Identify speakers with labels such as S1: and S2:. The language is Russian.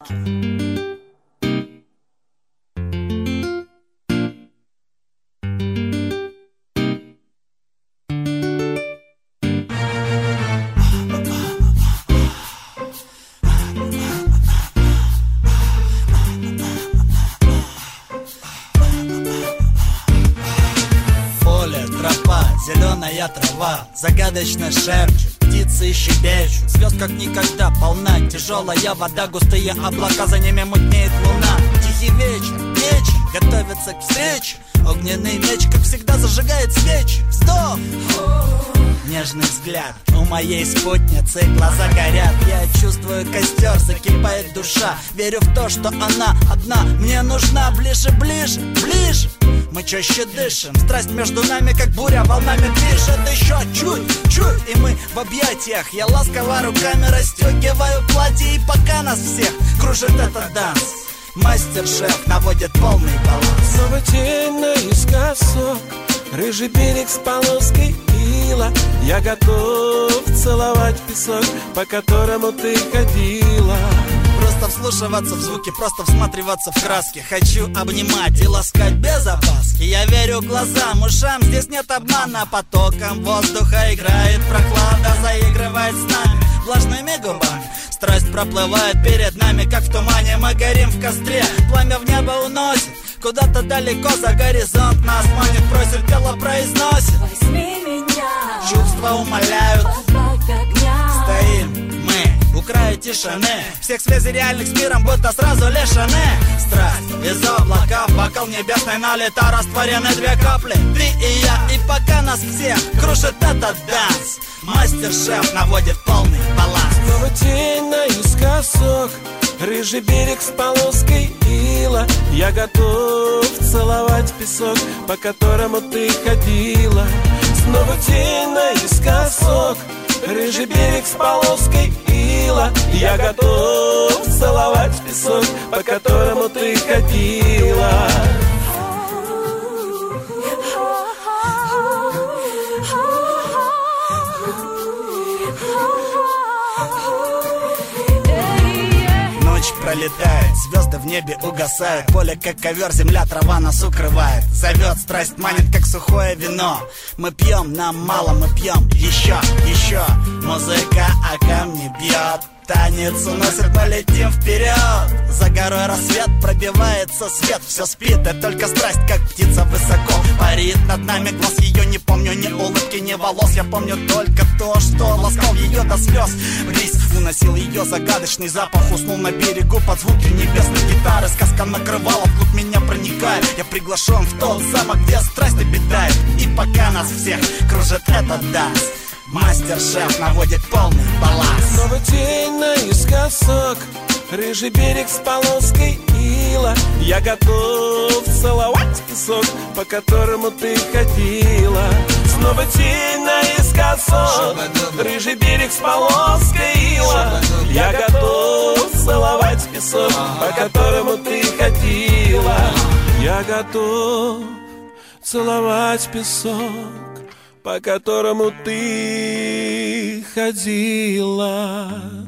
S1: сказки. Тропа, зеленая трава, загадочно шепчет, птицы щебечут. Звезд как никогда полна, тяжелая вода, густые облака, за ними мутнеет луна. Тихий вечер, вечер, готовится к встрече. Огненный меч, как всегда, зажигает свечи. Вздох, нежный взгляд у моей спутницы, глаза горят. Я чувствую костер, закипает душа. Верю в то, что она одна мне нужна. Ближе, ближе, ближе, мы чаще дышим. Страсть между нами, как буря, волнами пишет. Еще чуть, и мы в объятиях. Я ласково руками расстегиваю платье. И пока нас всех кружит этот данс, мастер-шеф наводит полный баланс.
S2: Снова тень наискосок, рыжий берег с полоской ила. Я готов целовать песок, по которому ты ходила.
S1: Просто вслушиваться в звуки, просто всматриваться в краски. Хочу обнимать и ласкать без опаски. Я верю глазам, ушам, здесь нет обмана. Потоком воздуха играет прохлада, заигрывает с нами влажными губами. Страсть проплывает перед нами, как в тумане. Мы горим в костре, пламя в небо уносит куда-то далеко за горизонт. Нас манит, просит, тело произносит.
S3: Возьми меня,
S1: чувства умоляют.
S3: подбавь огня.
S1: Стоим мы у края тишины, всех связей реальных с миром будто сразу лишены. Страсть из облаков, бокал небесный налита, растворены две капли, ты и я. И пока нас всех кружит этот данс, мастер-шеф наводит полный баланс.
S2: Снова тень наискосок, рыжий берег с полоской ила. Я готов целовать песок, по которому ты ходила. Снова тень наискосок, рыжий берег с полоской ила. Я готов целовать песок, по которому ты ходила.
S1: Ночь пролетает, звезды в небе угасают. Поле как ковер, земля, трава нас укрывает. Зовет, страсть манит, как сухое вино. Мы пьем, нам мало, мы пьем еще. Музыка о камни бьет, танец уносит, мы летим вперед. За горой рассвет, пробивается свет. Все спит, и только страсть, как птица высоко парит над нами. Глаз ее не помню, ни улыбки, ни волос. Я помню только то, что ласкал ее до слез. Весь уносил ее загадочный запах. Уснул на берегу под звуки небесной гитары. Сказка накрывала, вглубь меня проникает. Я приглашен в тот замок, где страсть обитает. И пока нас всех кружит этот данс, мастер-шеф наводит полный баланс.
S2: Снова тень наискосок, рыжий берег с полоской ила. Я готов целовать песок, по которому ты ходила. Снова тень наискосок, рыжий берег с полоской ила. Я готов целовать песок, по которому ты ходила. Я готов целовать песок, по которому ты ходила.